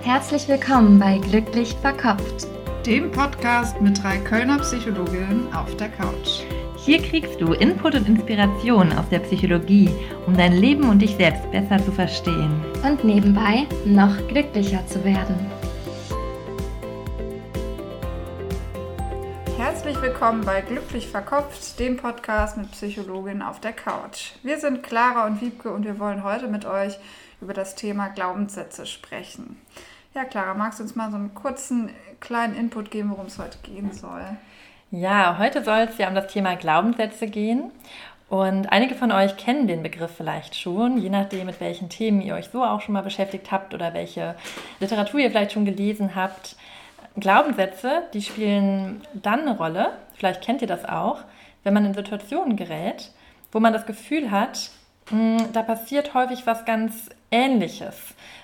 Herzlich willkommen bei Glücklich verkopft, dem Podcast mit 3 Kölner Psychologinnen auf der Couch. Hier kriegst du Input und Inspiration aus der Psychologie, um dein Leben und dich selbst besser zu verstehen. und nebenbei noch glücklicher zu werden. Herzlich willkommen bei Glücklich verkopft, dem Podcast mit Psychologinnen auf der Couch. Wir sind Clara und Wiebke und wir wollen heute mit euch über das Thema Glaubenssätze sprechen. Ja, Clara, magst du uns mal so einen kurzen, kleinen Input geben, worum es heute gehen soll? Ja, heute soll es ja um das Thema Glaubenssätze gehen. Und einige von euch kennen den Begriff vielleicht schon, je nachdem, mit welchen Themen ihr euch so auch schon mal beschäftigt habt oder welche Literatur ihr vielleicht schon gelesen habt. Glaubenssätze, die spielen dann eine Rolle, vielleicht kennt ihr das auch, wenn man in Situationen gerät, wo man das Gefühl hat, da passiert häufig was ganz Ähnliches.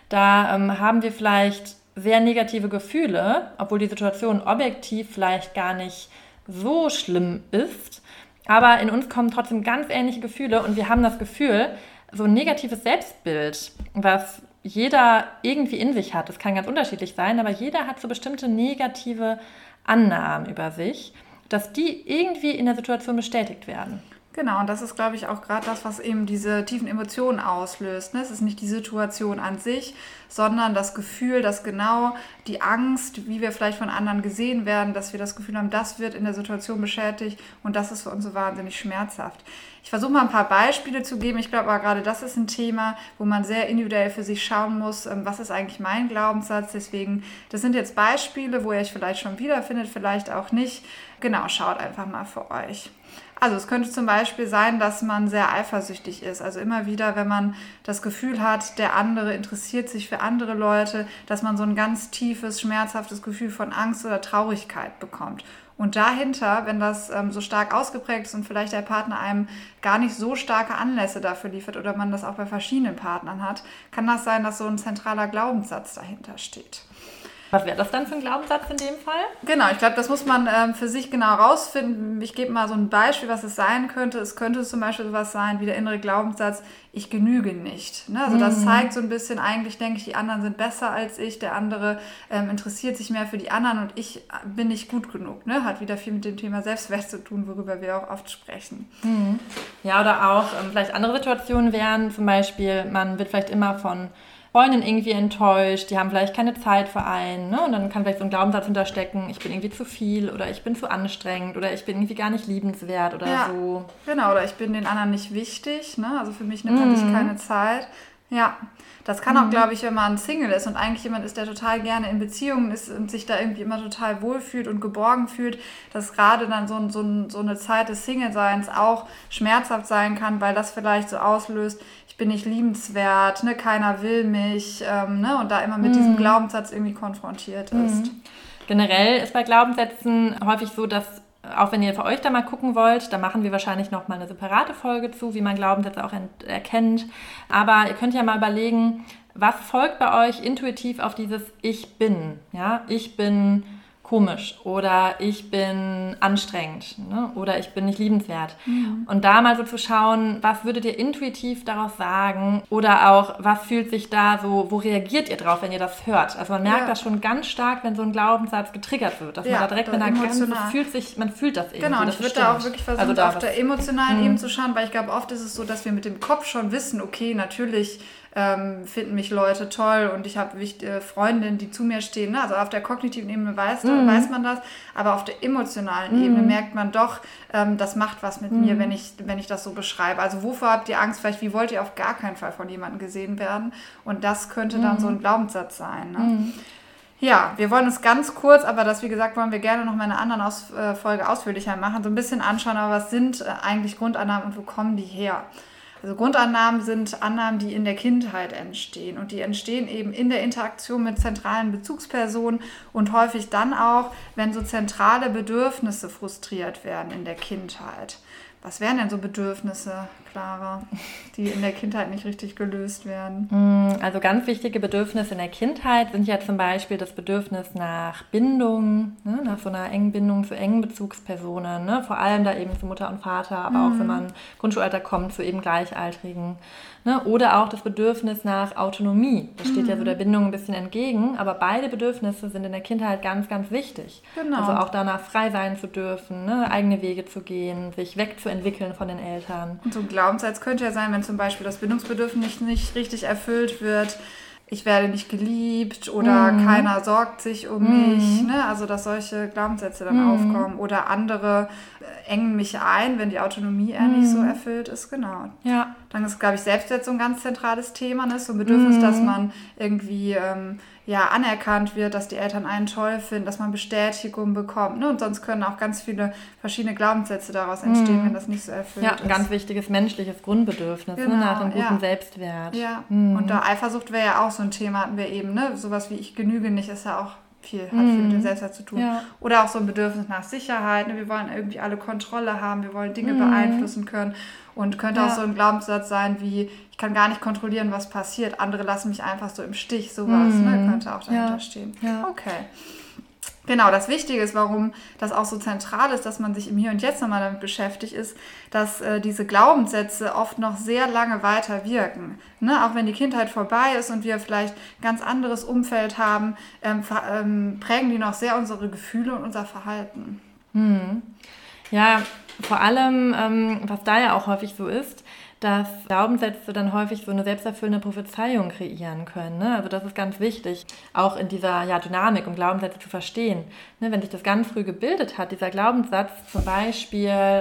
Da haben wir vielleicht sehr negative Gefühle, obwohl die Situation objektiv vielleicht gar nicht so schlimm ist. Aber in uns kommen trotzdem ganz ähnliche Gefühle und wir haben das Gefühl, so ein negatives Selbstbild, was jeder irgendwie in sich hat, das kann ganz unterschiedlich sein, aber jeder hat so bestimmte negative Annahmen über sich, dass die irgendwie in der Situation bestätigt werden. Genau, und das ist, glaube ich, auch gerade das, was eben diese tiefen Emotionen auslöst. Es ist nicht die Situation an sich, sondern das Gefühl, dass genau die Angst, wie wir vielleicht von anderen gesehen werden, dass wir das Gefühl haben, das wird in der Situation bestätigt und das ist für uns so wahnsinnig schmerzhaft. Ich versuche mal ein paar Beispiele zu geben. Ich glaube aber gerade das ist ein Thema, wo man sehr individuell für sich schauen muss, was ist eigentlich mein Glaubenssatz. Deswegen, das sind jetzt Beispiele, wo ihr euch vielleicht schon wiederfindet, vielleicht auch nicht. Genau, schaut einfach mal für euch. Also es könnte zum Beispiel sein, dass man sehr eifersüchtig ist. Also immer wieder, wenn man das Gefühl hat, der andere interessiert sich für andere Leute, dass man so ein ganz tiefes, schmerzhaftes Gefühl von Angst oder Traurigkeit bekommt. Und dahinter, wenn das so stark ausgeprägt ist und vielleicht der Partner einem gar nicht so starke Anlässe dafür liefert oder man das auch bei verschiedenen Partnern hat, kann das sein, dass so ein zentraler Glaubenssatz dahinter steht. Was wäre das dann für ein Glaubenssatz in dem Fall? Genau, ich glaube, das muss man für sich genau rausfinden. Ich gebe mal so ein Beispiel, was es sein könnte. Es könnte zum Beispiel sowas sein wie der innere Glaubenssatz, ich genüge nicht. Ne? Also das zeigt so ein bisschen, eigentlich denke ich, die anderen sind besser als ich, der andere interessiert sich mehr für die anderen und ich bin nicht gut genug. Ne? Hat wieder viel mit dem Thema Selbstwert zu tun, worüber wir auch oft sprechen. Ja, oder auch vielleicht andere Situationen wären, zum Beispiel, man wird vielleicht immer von Freundin irgendwie enttäuscht, die haben vielleicht keine Zeit für einen, ne? Und dann kann vielleicht so ein Glaubenssatz hinterstecken, ich bin irgendwie zu viel oder ich bin zu anstrengend oder ich bin irgendwie gar nicht liebenswert oder so. Genau, oder ich bin den anderen nicht wichtig, ne? Also für mich nimmt man sich keine Zeit. Ja, das kann auch, glaube ich, wenn man Single ist und eigentlich jemand ist, der total gerne in Beziehungen ist und sich da irgendwie immer total wohlfühlt und geborgen fühlt, dass gerade dann so eine Zeit des Single-Seins auch schmerzhaft sein kann, weil das vielleicht so auslöst, ich bin nicht liebenswert, ne, keiner will mich, ne, und da immer mit diesem Glaubenssatz irgendwie konfrontiert ist. Generell ist bei Glaubenssätzen häufig so, dass, auch wenn ihr für euch da mal gucken wollt, da machen wir wahrscheinlich nochmal eine separate Folge zu, wie man Glaubenssätze auch erkennt. Aber ihr könnt ja mal überlegen, was folgt bei euch intuitiv auf dieses Ich bin? Ja? Ich bin komisch oder ich bin anstrengend, ne? Oder ich bin nicht liebenswert. Und da mal so zu schauen, was würdet ihr intuitiv daraus sagen oder auch, was fühlt sich da so, wo reagiert ihr drauf, wenn ihr das hört? Also man merkt das schon ganz stark, wenn so ein Glaubenssatz getriggert wird, dass man da direkt, wenn er ganz man fühlt das irgendwie. Genau, und ich würde da auch wirklich versuchen, auf der emotionalen Ebene zu schauen, weil ich glaube, oft ist es so, dass wir mit dem Kopf schon wissen, okay, natürlich finden mich Leute toll und ich habe Freundinnen, die zu mir stehen. Ne? Also auf der kognitiven Ebene weiß man das, aber auf der emotionalen Ebene merkt man doch, das macht was mit mir, wenn ich das so beschreibe. Also wovor habt ihr Angst? Vielleicht, wie wollt ihr auf gar keinen Fall von jemandem gesehen werden? Und das könnte dann so ein Glaubenssatz sein. Ne? Ja, wir wollen uns ganz kurz, aber das, wie gesagt, wollen wir gerne noch mal in einer anderen Folge ausführlicher machen, so ein bisschen anschauen, aber was sind eigentlich Grundannahmen und wo kommen die her? Also Grundannahmen sind Annahmen, die in der Kindheit entstehen und die entstehen eben in der Interaktion mit zentralen Bezugspersonen und häufig dann auch, wenn so zentrale Bedürfnisse frustriert werden in der Kindheit. Was wären denn so Bedürfnisse, Clara, die in der Kindheit nicht richtig gelöst werden? Also ganz wichtige Bedürfnisse in der Kindheit sind ja zum Beispiel das Bedürfnis nach Bindung, ne? Nach so einer engen Bindung zu engen Bezugspersonen, ne? Vor allem da eben zu Mutter und Vater, aber auch wenn man Grundschulalter kommt, zu eben Gleichaltrigen. Ne? Oder auch das Bedürfnis nach Autonomie. Das steht ja so der Bindung ein bisschen entgegen, aber beide Bedürfnisse sind in der Kindheit ganz, ganz wichtig. Genau. Also auch danach frei sein zu dürfen, ne? Eigene Wege zu gehen, sich wegzuentwickeln von den Eltern. Und so ein Glaubenssatz könnte ja sein, wenn zum Beispiel das Bindungsbedürfnis nicht richtig erfüllt wird, ich werde nicht geliebt oder keiner sorgt sich um mich. Ne? Also dass solche Glaubenssätze dann aufkommen. Oder andere engen mich ein, wenn die Autonomie nicht so erfüllt ist. Genau. Ja. Dann ist, glaube ich, Selbstwert so ein ganz zentrales Thema. Ne? So ein Bedürfnis, dass man irgendwie anerkannt wird, dass die Eltern einen toll finden, dass man Bestätigung bekommt. Ne? Und sonst können auch ganz viele verschiedene Glaubenssätze daraus entstehen, wenn das nicht so erfüllt ist. Ja, ein ganz wichtiges menschliches Grundbedürfnis, genau, ne? Nach einem guten Selbstwert. Ja, und da Eifersucht wäre ja auch so ein Thema, hatten wir eben. Ne? Sowas wie ich genüge nicht ist ja auch hat viel mit dem Selbstwert zu tun. Ja. Oder auch so ein Bedürfnis nach Sicherheit. Ne? Wir wollen irgendwie alle Kontrolle haben, wir wollen Dinge beeinflussen können. Und könnte auch so ein Glaubenssatz sein wie, ich kann gar nicht kontrollieren, was passiert. Andere lassen mich einfach so im Stich. Sowas könnte auch dahinter stehen. Ja. Okay. Genau, das Wichtige ist, warum das auch so zentral ist, dass man sich im Hier und Jetzt nochmal damit beschäftigt, ist, dass diese Glaubenssätze oft noch sehr lange weiter wirken. Ne? Auch wenn die Kindheit vorbei ist und wir vielleicht ein ganz anderes Umfeld haben, prägen die noch sehr unsere Gefühle und unser Verhalten. Ja, vor allem, was da ja auch häufig so ist, dass Glaubenssätze dann häufig so eine selbsterfüllende Prophezeiung kreieren können. Ne? Also das ist ganz wichtig, auch in dieser Dynamik, um Glaubenssätze zu verstehen. Ne? Wenn sich das ganz früh gebildet hat, dieser Glaubenssatz zum Beispiel,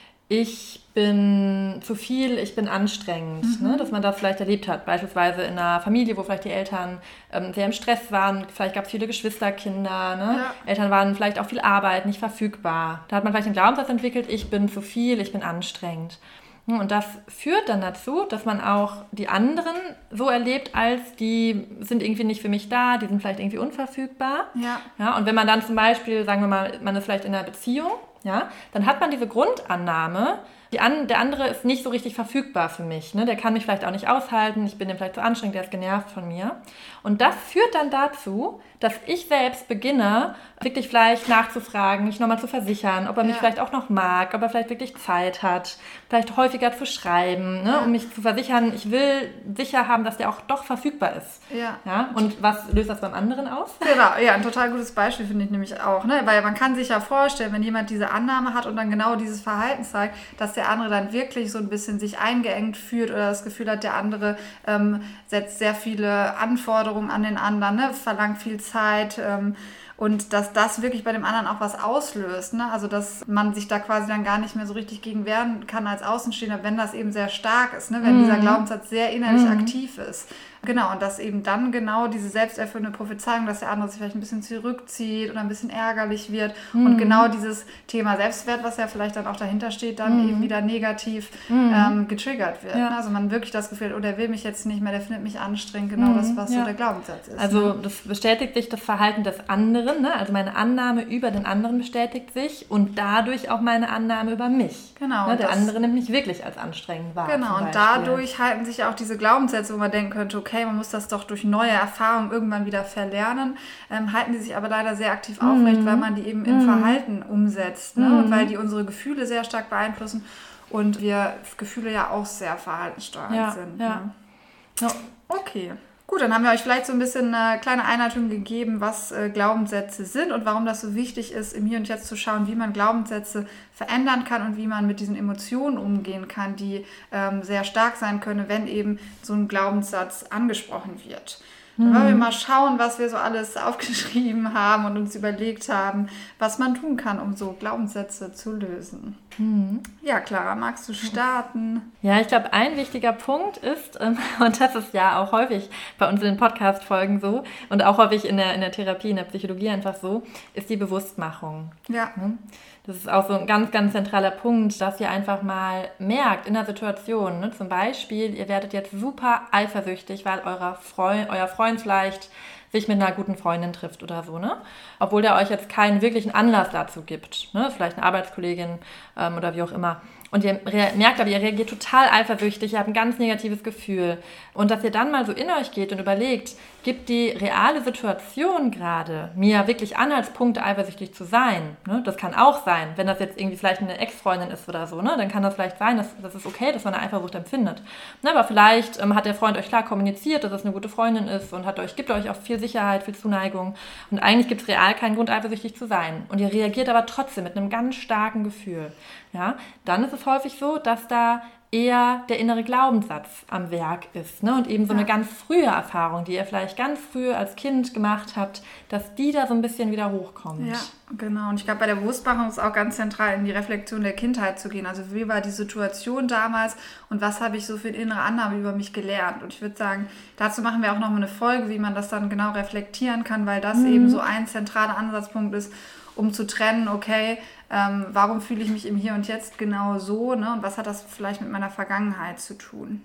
ich bin zu viel, ich bin anstrengend, ne? Dass man das vielleicht erlebt hat, beispielsweise in einer Familie, wo vielleicht die Eltern sehr im Stress waren, vielleicht gab es viele Geschwisterkinder, ne? Ja. Eltern waren vielleicht auch viel Arbeit, nicht verfügbar. Da hat man vielleicht einen Glaubenssatz entwickelt, ich bin zu viel, ich bin anstrengend. Und das führt dann dazu, dass man auch die anderen so erlebt, als die sind irgendwie nicht für mich da, die sind vielleicht irgendwie unverfügbar. Ja, und wenn man dann zum Beispiel, sagen wir mal, man ist vielleicht in einer Beziehung, ja, dann hat man diese Grundannahme, der andere ist nicht so richtig verfügbar für mich. Ne? Der kann mich vielleicht auch nicht aushalten, ich bin ihm vielleicht zu anstrengend, der ist genervt von mir. Und das führt dann dazu, dass ich selbst beginne, wirklich vielleicht nachzufragen, mich nochmal zu versichern, ob er mich vielleicht auch noch mag, ob er vielleicht wirklich Zeit hat, vielleicht häufiger zu schreiben, ne? Um mich zu versichern, ich will sicher haben, dass der auch doch verfügbar ist. Ja? Und was löst das beim anderen aus? Genau, ja, ein total gutes Beispiel finde ich nämlich auch. Ne? Weil man kann sich ja vorstellen, wenn jemand diese Annahme hat und dann genau dieses Verhalten zeigt, dass der andere dann wirklich so ein bisschen sich eingeengt fühlt oder das Gefühl hat, der andere setzt sehr viele Anforderungen an den anderen, ne? Verlangt viel Zeit und dass das wirklich bei dem anderen auch was auslöst. Ne? Also dass man sich da quasi dann gar nicht mehr so richtig gegen wehren kann als Außenstehender, wenn das eben sehr stark ist, ne? Wenn dieser Glaubenssatz sehr innerlich aktiv ist. Genau, und dass eben dann genau diese selbsterfüllende Prophezeiung, dass der andere sich vielleicht ein bisschen zurückzieht oder ein bisschen ärgerlich wird und genau dieses Thema Selbstwert, was ja vielleicht dann auch dahinter steht, dann eben wieder negativ getriggert wird. Ja. Also man wirklich das Gefühl hat, oh, der will mich jetzt nicht mehr, der findet mich anstrengend, genau das, was so der Glaubenssatz ist. Also das bestätigt sich das Verhalten des anderen, ne? Also meine Annahme über den anderen bestätigt sich und dadurch auch meine Annahme über mich. Genau. Ne? Der andere nimmt mich wirklich als anstrengend wahr. Genau, und dadurch halten sich auch diese Glaubenssätze, wo man denken könnte, okay, man muss das doch durch neue Erfahrungen irgendwann wieder verlernen, halten die sich aber leider sehr aktiv aufrecht, weil man die eben im Verhalten umsetzt, ne? Und weil die unsere Gefühle sehr stark beeinflussen und wir Gefühle ja auch sehr verhaltenssteuernd sind. Ja. Ne? Ja. Okay. Gut, dann haben wir euch vielleicht so ein bisschen eine kleine Einleitung gegeben, was Glaubenssätze sind und warum das so wichtig ist, im Hier und Jetzt zu schauen, wie man Glaubenssätze verändern kann und wie man mit diesen Emotionen umgehen kann, die sehr stark sein können, wenn eben so ein Glaubenssatz angesprochen wird. Dann wollen wir mal schauen, was wir so alles aufgeschrieben haben und uns überlegt haben, was man tun kann, um so Glaubenssätze zu lösen. Ja, Clara, magst du starten? Ja, ich glaube, ein wichtiger Punkt ist, und das ist ja auch häufig bei uns in den Podcast-Folgen so und auch häufig in der Therapie, in der Psychologie einfach so, ist die Bewusstmachung. Ja. Das ist auch so ein ganz, ganz zentraler Punkt, dass ihr einfach mal merkt in der Situation, ne, zum Beispiel, ihr werdet jetzt super eifersüchtig, weil euer Freund vielleicht sich mit einer guten Freundin trifft oder so, ne? Obwohl der euch jetzt keinen wirklichen Anlass dazu gibt, ne? Vielleicht eine Arbeitskollegin oder wie auch immer. Und ihr merkt aber, ihr reagiert total eifersüchtig, ihr habt ein ganz negatives Gefühl. Und dass ihr dann mal so in euch geht und überlegt, gibt die reale Situation gerade mir wirklich Anhaltspunkte, eifersüchtig zu sein? Ne? Das kann auch sein, wenn das jetzt irgendwie vielleicht eine Ex-Freundin ist oder so, ne? Dann kann das vielleicht sein, dass es okay, dass man eine Eifersucht empfindet. Ne? Aber vielleicht hat der Freund euch klar kommuniziert, dass es eine gute Freundin ist und gibt euch auch viel Sicherheit, viel Zuneigung. Und eigentlich gibt es real keinen Grund, eifersüchtig zu sein. Und ihr reagiert aber trotzdem mit einem ganz starken Gefühl. Ja? Dann ist es häufig so, dass da eher der innere Glaubenssatz am Werk ist, ne? Und eben so eine ganz frühe Erfahrung, die ihr vielleicht ganz früh als Kind gemacht habt, dass die da so ein bisschen wieder hochkommt. Ja, genau. Und ich glaube, bei der Bewusstmachung ist auch ganz zentral, in die Reflexion der Kindheit zu gehen. Also wie war die Situation damals und was habe ich so für eine innere Annahme über mich gelernt? Und ich würde sagen, dazu machen wir auch nochmal eine Folge, wie man das dann genau reflektieren kann, weil das eben so ein zentraler Ansatzpunkt ist, um zu trennen, okay, warum fühle ich mich im Hier und Jetzt genau so, ne? Und was hat das vielleicht mit meiner Vergangenheit zu tun?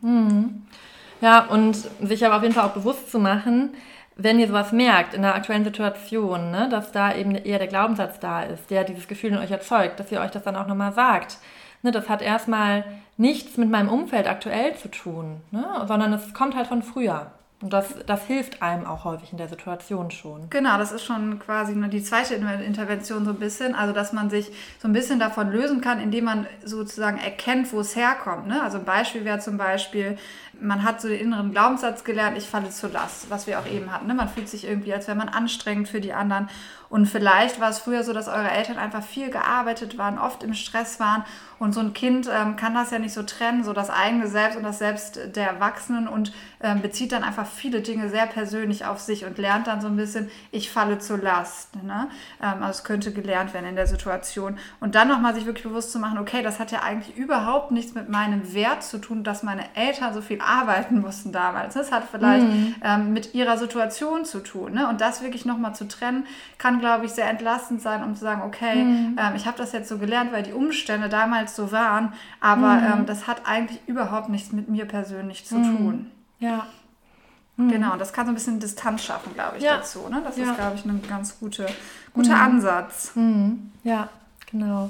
Ja, und sich aber auf jeden Fall auch bewusst zu machen, wenn ihr sowas merkt in der aktuellen Situation, ne, dass da eben eher der Glaubenssatz da ist, der dieses Gefühl in euch erzeugt, dass ihr euch das dann auch nochmal sagt. Ne, das hat erstmal nichts mit meinem Umfeld aktuell zu tun, ne, sondern es kommt halt von früher. Und das hilft einem auch häufig in der Situation schon. Genau, das ist schon quasi die zweite Intervention so ein bisschen, also dass man sich so ein bisschen davon lösen kann, indem man sozusagen erkennt, wo es herkommt. Ne? Also ein Beispiel wäre zum Beispiel, man hat so den inneren Glaubenssatz gelernt, ich falle zur Last, was wir auch eben hatten. Ne? Man fühlt sich irgendwie, als wäre man anstrengend für die anderen. Und vielleicht war es früher so, dass eure Eltern einfach viel gearbeitet waren, oft im Stress waren. Und so ein Kind kann das ja nicht so trennen, so das eigene Selbst und das Selbst der Erwachsenen und bezieht dann einfach viele Dinge sehr persönlich auf sich und lernt dann so ein bisschen, ich falle zur Last. Ne? Also es könnte gelernt werden in der Situation. Und dann nochmal sich wirklich bewusst zu machen, okay, das hat ja eigentlich überhaupt nichts mit meinem Wert zu tun, dass meine Eltern so viel arbeiten mussten damals. Das hat vielleicht mit ihrer Situation zu tun. Ne? Und das wirklich nochmal zu trennen, kann, glaube ich, sehr entlastend sein, um zu sagen, okay, ich habe das jetzt so gelernt, weil die Umstände damals so waren, aber das hat eigentlich überhaupt nichts mit mir persönlich zu tun. Ja. Genau, und das kann so ein bisschen Distanz schaffen, glaube ich, dazu. Ne? Das ist, glaube ich, ein ganz guter Ansatz. Ja, genau.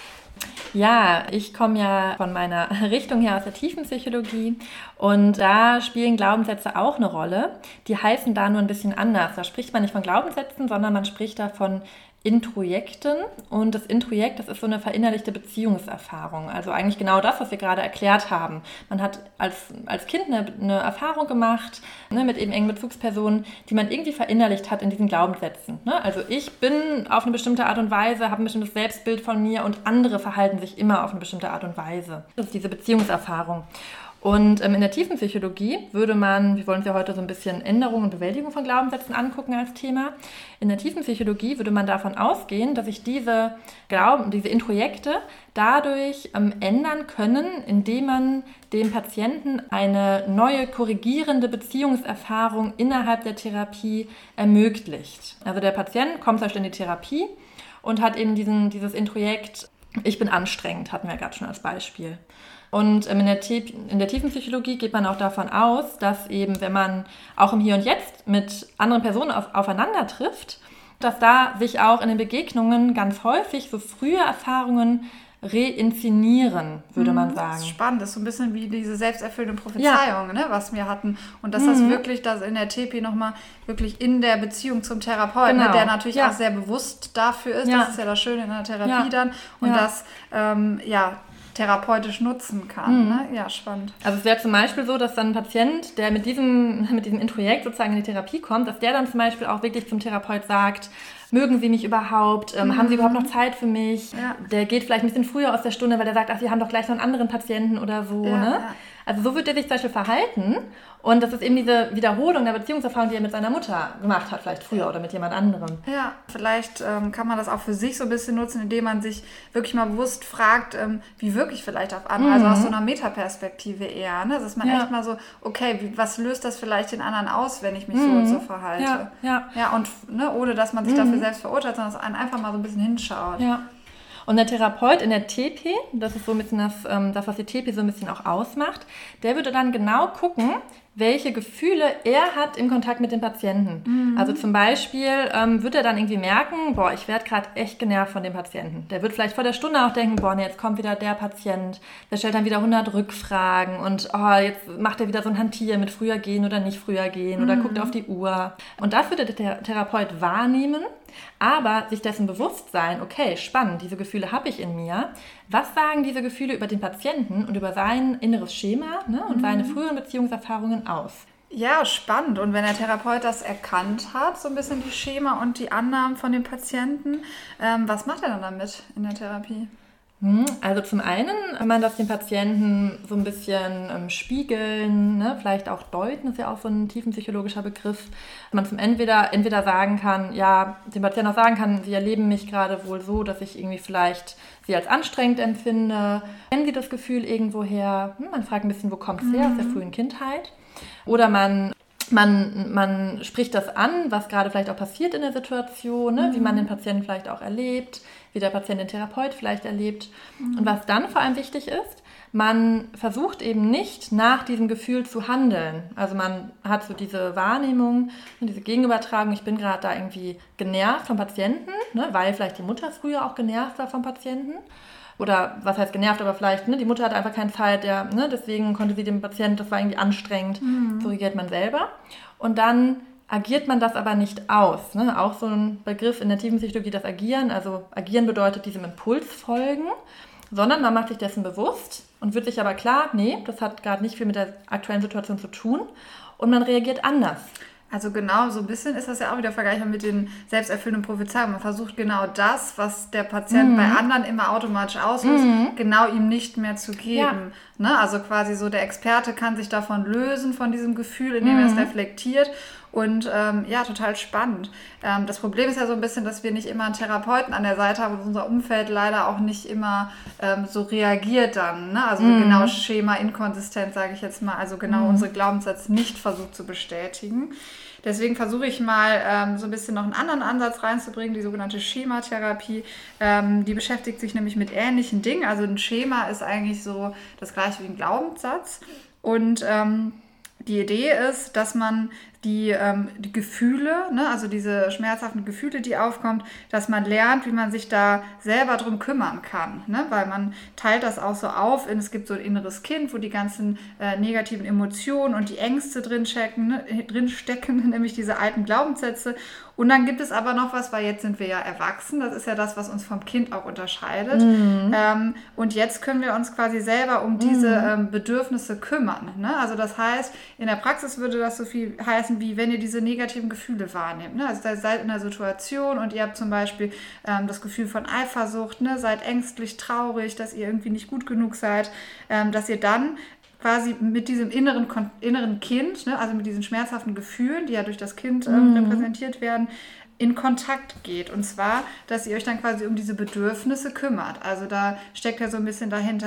Ja, ich komme ja von meiner Richtung her aus der Tiefenpsychologie und da spielen Glaubenssätze auch eine Rolle. Die heißen da nur ein bisschen anders. Da spricht man nicht von Glaubenssätzen, sondern man spricht da von Introjekten. Und das Introjekt, das ist so eine verinnerlichte Beziehungserfahrung. Also eigentlich genau das, was wir gerade erklärt haben. Man hat als Kind eine Erfahrung gemacht, ne, mit eben engen Bezugspersonen, die man irgendwie verinnerlicht hat in diesen Glaubenssätzen. Ne? Also ich bin auf eine bestimmte Art und Weise, habe ein bestimmtes Selbstbild von mir und andere verhalten sich immer auf eine bestimmte Art und Weise. Das ist diese Beziehungserfahrung. Und in der Tiefenpsychologie wir wollen uns ja heute so ein bisschen Änderung und Bewältigung von Glaubenssätzen angucken als Thema. In der Tiefenpsychologie würde man davon ausgehen, dass sich diese Introjekte dadurch ändern können, indem man dem Patienten eine neue korrigierende Beziehungserfahrung innerhalb der Therapie ermöglicht. Also der Patient kommt zum Beispiel in die Therapie und hat eben dieses Introjekt, ich bin anstrengend, hatten wir gerade schon als Beispiel. Und in der Tiefenpsychologie geht man auch davon aus, dass eben, wenn man auch im Hier und Jetzt mit anderen Personen aufeinander trifft, dass da sich auch in den Begegnungen ganz häufig so frühe Erfahrungen reinszenieren, würde man sagen. Das ist spannend, das ist so ein bisschen wie diese selbsterfüllende Prophezeiung, ne, was wir hatten. Und dass das wirklich, dass in der TP nochmal wirklich in der Beziehung zum Therapeuten, ne, der natürlich auch sehr bewusst dafür ist, das ist ja das Schöne in der Therapie dann, und das, therapeutisch nutzen kann. Ne? Ja, spannend. Also es wäre zum Beispiel so, dass dann ein Patient, der mit diesem Introjekt sozusagen in die Therapie kommt, dass der dann zum Beispiel auch wirklich zum Therapeut sagt, mögen Sie mich überhaupt? Haben Sie überhaupt noch Zeit für mich? Ja. Der geht vielleicht ein bisschen früher aus der Stunde, weil der sagt, ach, Sie haben doch gleich noch einen anderen Patienten oder so. Ja, ne? Ja. Also so wird er sich zum Beispiel verhalten. Und das ist eben diese Wiederholung der Beziehungserfahrung, die er mit seiner Mutter gemacht hat, vielleicht früher oder mit jemand anderem. Ja, vielleicht kann man das auch für sich so ein bisschen nutzen, indem man sich wirklich mal bewusst fragt, wie wirke ich vielleicht auf andere, also aus so einer Metaperspektive eher. Ne? Dass man echt mal so, okay, was löst das vielleicht den anderen aus, wenn ich mich so und so verhalte? Ja, und ne, ohne dass man sich dafür selbst verurteilt, sondern dass man einfach mal so ein bisschen hinschaut. Ja. Und der Therapeut in der TP, das ist so ein bisschen das, was die TP so ein bisschen auch ausmacht, der würde dann genau gucken, welche Gefühle er hat im Kontakt mit dem Patienten. Also zum Beispiel wird er dann irgendwie merken, ich werde gerade echt genervt von dem Patienten. Der wird vielleicht vor der Stunde auch denken, jetzt kommt wieder der Patient, der stellt dann wieder 100 Rückfragen und jetzt macht er wieder so ein Hantier mit früher gehen oder nicht früher gehen oder guckt auf die Uhr. Und das würde der Therapeut wahrnehmen, aber sich dessen bewusst sein, okay, spannend, diese Gefühle habe ich in mir. Was sagen diese Gefühle über den Patienten und über sein inneres Schema, ne, und seine früheren Beziehungserfahrungen aus? Ja, spannend. Und wenn der Therapeut das erkannt hat, so ein bisschen die Schema und die Annahmen von dem Patienten, was macht er dann damit in der Therapie? Also zum einen kann man das dem Patienten so ein bisschen spiegeln, ne? Vielleicht auch deuten, ist ja auch so ein tiefenpsychologischer Begriff. Man zum entweder sagen kann, dem Patienten auch sagen kann, Sie erleben mich gerade wohl so, dass ich irgendwie vielleicht Sie als anstrengend empfinde. Kennen Sie das Gefühl irgendwoher? Man fragt ein bisschen, wo kommt es her, aus der frühen Kindheit? Oder man spricht das an, was gerade vielleicht auch passiert in der Situation, ne? Wie man den Patienten vielleicht auch erlebt, wie der Patient den Therapeut vielleicht erlebt. Und was dann vor allem wichtig ist, man versucht eben nicht nach diesem Gefühl zu handeln. Also man hat so diese Wahrnehmung und diese Gegenübertragung, ich bin gerade da irgendwie genervt vom Patienten, ne? Weil vielleicht die Mutter früher auch genervt war vom Patienten. Oder was heißt genervt, aber vielleicht, ne, die Mutter hatte einfach keine Zeit, deswegen konnte sie dem Patienten, das war irgendwie anstrengend, so reagiert man selber. Und dann agiert man das aber nicht aus. Ne? Auch so ein Begriff in der Tiefenpsychologie, das Agieren. Also Agieren bedeutet diesem Impuls folgen, sondern man macht sich dessen bewusst und wird sich aber klar, nee, das hat gerade nicht viel mit der aktuellen Situation zu tun und man reagiert anders. Also genau, so ein bisschen ist das ja auch wieder vergleichbar mit den selbsterfüllenden Prophezeiungen. Man versucht genau das, was der Patient bei anderen immer automatisch auslöst, genau ihm nicht mehr zu geben. Ja. Ne? Also quasi so, der Experte kann sich davon lösen, von diesem Gefühl, indem er es reflektiert. Und total spannend. Das Problem ist ja so ein bisschen, dass wir nicht immer einen Therapeuten an der Seite haben und unser Umfeld leider auch nicht immer so reagiert dann. Ne? Also genau Schema inkonsistent, sage ich jetzt mal. Also genau unsere Glaubenssätze nicht versucht zu bestätigen. Deswegen versuche ich mal so ein bisschen noch einen anderen Ansatz reinzubringen, die sogenannte Schematherapie. Die beschäftigt sich nämlich mit ähnlichen Dingen. Also ein Schema ist eigentlich so das gleiche wie ein Glaubenssatz. Und die Idee ist, dass man die Gefühle, ne, also diese schmerzhaften Gefühle, die aufkommen, dass man lernt, wie man sich da selber drum kümmern kann. Ne? Weil man teilt das auch so auf, es gibt so ein inneres Kind, wo die ganzen negativen Emotionen und die Ängste drinstecken, nämlich diese alten Glaubenssätze. Und dann gibt es aber noch was, weil jetzt sind wir ja erwachsen, das ist ja das, was uns vom Kind auch unterscheidet. Und jetzt können wir uns quasi selber um diese Bedürfnisse kümmern. Ne? Also das heißt, in der Praxis würde das so viel heißen, wie wenn ihr diese negativen Gefühle wahrnehmt. Ne? Also da seid in einer Situation und ihr habt zum Beispiel das Gefühl von Eifersucht, ne? Seid ängstlich, traurig, dass ihr irgendwie nicht gut genug seid, dass ihr dann quasi mit diesem inneren Kind, ne, also mit diesen schmerzhaften Gefühlen, die ja durch das Kind repräsentiert werden, in Kontakt geht. Und zwar, dass ihr euch dann quasi um diese Bedürfnisse kümmert. Also da steckt ja so ein bisschen dahinter,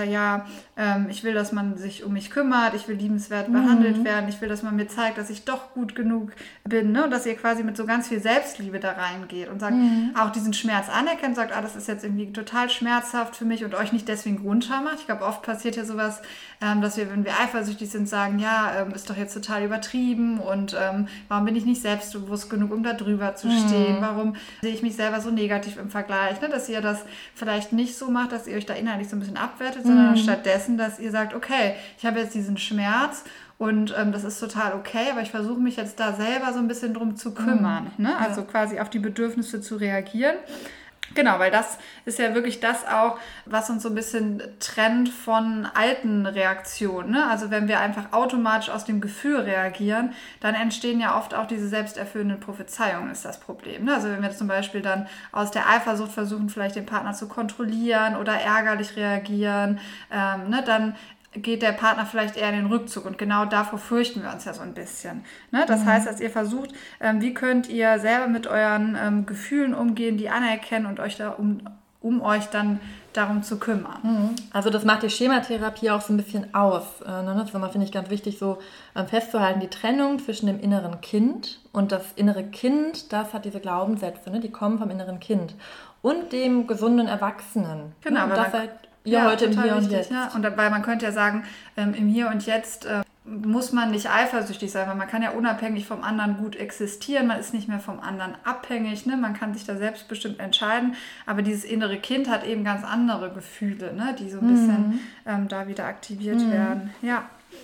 ich will, dass man sich um mich kümmert, ich will liebenswert behandelt werden, ich will, dass man mir zeigt, dass ich doch gut genug bin, ne? Und dass ihr quasi mit so ganz viel Selbstliebe da reingeht und sagt, auch diesen Schmerz anerkennt, sagt, das ist jetzt irgendwie total schmerzhaft für mich und euch nicht deswegen runter macht. Ich glaube, oft passiert ja sowas, dass wir, wenn wir eifersüchtig sind, sagen, ist doch jetzt total übertrieben und warum bin ich nicht selbstbewusst genug, um da drüber zu stehen? Warum sehe ich mich selber so negativ im Vergleich? Ne? Dass ihr das vielleicht nicht so macht, dass ihr euch da inhaltlich so ein bisschen abwertet, sondern stattdessen, dass ihr sagt, okay, ich habe jetzt diesen Schmerz und das ist total okay, aber ich versuche mich jetzt da selber so ein bisschen drum zu kümmern. Ne? Also quasi auf die Bedürfnisse zu reagieren. Genau, weil das ist ja wirklich das auch, was uns so ein bisschen trennt von alten Reaktionen. Ne? Also wenn wir einfach automatisch aus dem Gefühl reagieren, dann entstehen ja oft auch diese selbsterfüllenden Prophezeiungen, ist das Problem. Ne? Also wenn wir zum Beispiel dann aus der Eifersucht versuchen, vielleicht den Partner zu kontrollieren oder ärgerlich reagieren, dann geht der Partner vielleicht eher in den Rückzug und genau davor fürchten wir uns ja so ein bisschen. Ne? Das heißt, dass ihr versucht, wie könnt ihr selber mit euren Gefühlen umgehen, die anerkennen und euch da um euch dann darum zu kümmern. Also das macht die Schematherapie auch so ein bisschen aus. Das finde ich ganz wichtig, so festzuhalten, die Trennung zwischen dem inneren Kind und das innere Kind, das hat diese Glaubenssätze, ne? Die kommen vom inneren Kind und dem gesunden Erwachsenen. Genau, und das heute im Hier und Jetzt. Ja. Und dabei, man könnte ja sagen, im Hier und Jetzt muss man nicht eifersüchtig sein, weil man kann ja unabhängig vom anderen gut existieren, man ist nicht mehr vom anderen abhängig, ne? Man kann sich da selbstbestimmt entscheiden, aber dieses innere Kind hat eben ganz andere Gefühle, ne? Die so ein bisschen da wieder aktiviert werden. Ja.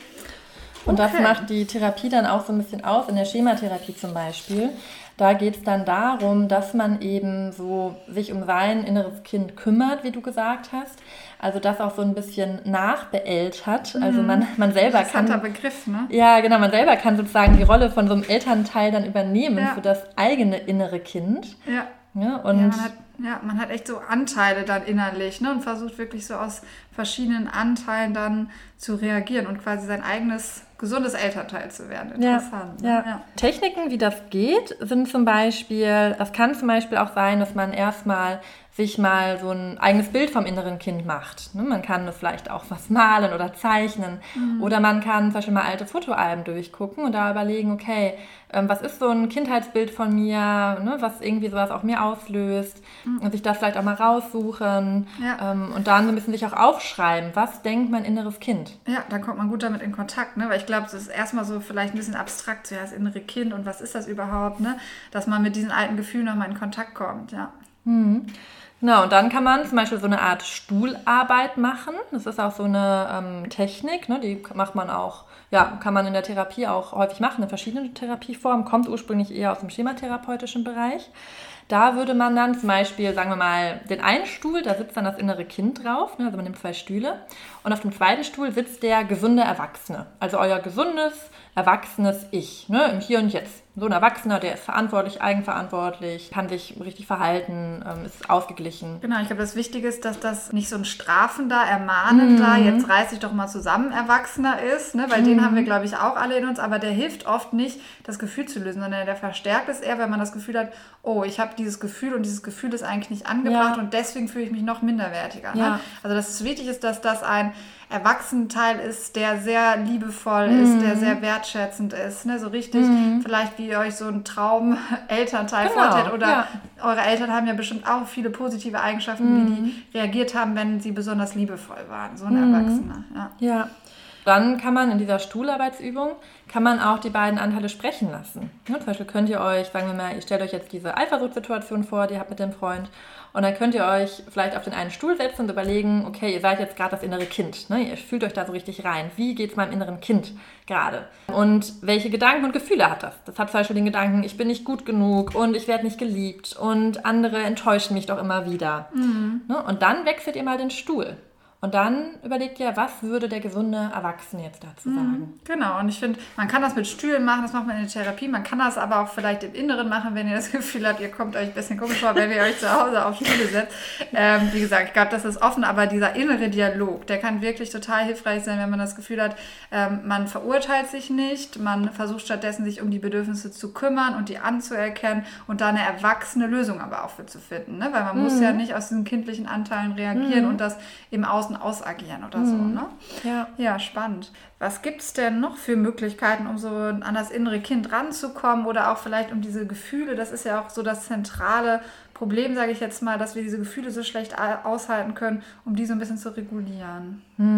Und das macht die Therapie dann auch so ein bisschen aus, in der Schematherapie zum Beispiel. Da geht es dann darum, dass man eben so sich um sein inneres Kind kümmert, wie du gesagt hast. Also das auch so ein bisschen nachbeeltert. Also man selber kann... Interessanter Begriff, ne? Ja, genau. Man selber kann sozusagen die Rolle von so einem Elternteil dann übernehmen für das eigene innere Kind. Ja. Ja, und man hat echt so Anteile dann innerlich, ne? Und versucht wirklich so aus verschiedenen Anteilen dann zu reagieren und quasi sein eigenes gesundes Elternteil zu werden. Interessant. Ja. Ne? Ja. Techniken, wie das geht, sind zum Beispiel, das kann zum Beispiel auch sein, dass man erstmal sich mal so ein eigenes Bild vom inneren Kind macht. Man kann das vielleicht auch was malen oder zeichnen. Oder man kann zum Beispiel mal alte Fotoalben durchgucken und da überlegen, okay, was ist so ein Kindheitsbild von mir, ne, was irgendwie sowas auch mir auslöst und sich das vielleicht auch mal raussuchen und dann so ein bisschen sich auch aufschreiben, was denkt mein inneres Kind. Ja, da kommt man gut damit in Kontakt, ne? Weil ich glaube, das ist erstmal so vielleicht ein bisschen abstrakt, so ja, das innere Kind und was ist das überhaupt, ne? Dass man mit diesen alten Gefühlen nochmal in Kontakt kommt, ja. Genau, und dann kann man zum Beispiel so eine Art Stuhlarbeit machen. Das ist auch so eine Technik, ne? Die macht man auch, kann man in der Therapie auch häufig machen, in verschiedenen Therapieformen, kommt ursprünglich eher aus dem schematherapeutischen Bereich. Da würde man dann zum Beispiel, sagen wir mal, den einen Stuhl, da sitzt dann das innere Kind drauf, ne? Also man nimmt 2 Stühle und auf dem zweiten Stuhl sitzt der gesunde Erwachsene, also euer gesundes, erwachsenes Ich, ne? Im Hier und Jetzt. So ein Erwachsener, der ist verantwortlich, eigenverantwortlich, kann sich richtig verhalten, ist ausgeglichen. Genau, ich glaube, das Wichtige ist, dass das nicht so ein strafender, ermahnender, jetzt reiß dich doch mal zusammen, Erwachsener ist, ne? Weil den haben wir, glaube ich, auch alle in uns, aber der hilft oft nicht, das Gefühl zu lösen, sondern der verstärkt es eher, wenn man das Gefühl hat, oh, ich habe dieses Gefühl und dieses Gefühl ist eigentlich nicht angebracht und deswegen fühle ich mich noch minderwertiger. Ne? Also dass es wichtig ist, dass das ein Erwachsenenteil ist, der sehr liebevoll ist, der sehr wertschätzend ist, ne? So richtig, vielleicht wie ihr euch so ein Traum-Elternteil vorstellt oder eure Eltern haben ja bestimmt auch viele positive Eigenschaften, wie die reagiert haben, wenn sie besonders liebevoll waren, so ein Erwachsener. Ja. Dann kann man in dieser Stuhlarbeitsübung, kann man auch die beiden Anteile sprechen lassen. Ja, zum Beispiel könnt ihr euch, sagen wir mal, ihr stellt euch jetzt diese Eifersuchtssituation vor, die ihr habt mit dem Freund und dann könnt ihr euch vielleicht auf den einen Stuhl setzen und überlegen, okay, ihr seid jetzt gerade das innere Kind, ne? Ihr fühlt euch da so richtig rein. Wie geht es meinem inneren Kind gerade? Und welche Gedanken und Gefühle hat das? Das hat zum Beispiel den Gedanken, ich bin nicht gut genug und ich werde nicht geliebt und andere enttäuschen mich doch immer wieder. Ne? Und dann wechselt ihr mal den Stuhl. Und dann überlegt ihr, was würde der gesunde Erwachsene jetzt dazu sagen? Genau, und ich finde, man kann das mit Stühlen machen, das macht man in der Therapie, man kann das aber auch vielleicht im Inneren machen, wenn ihr das Gefühl habt, ihr kommt euch ein bisschen komisch vor, wenn ihr euch zu Hause auf Stühle setzt. Wie gesagt, ich glaube, das ist offen, aber dieser innere Dialog, der kann wirklich total hilfreich sein, wenn man das Gefühl hat, man verurteilt sich nicht, man versucht stattdessen, sich um die Bedürfnisse zu kümmern und die anzuerkennen und da eine erwachsene Lösung aber auch für zu finden, ne? Weil man muss ja nicht aus diesen kindlichen Anteilen reagieren und das im Außen ausagieren oder so, ne? Ja, spannend. Was gibt es denn noch für Möglichkeiten, um so an das innere Kind ranzukommen oder auch vielleicht um diese Gefühle, das ist ja auch so das zentrale Problem, sage ich jetzt mal, dass wir diese Gefühle so schlecht aushalten können, um die so ein bisschen zu regulieren?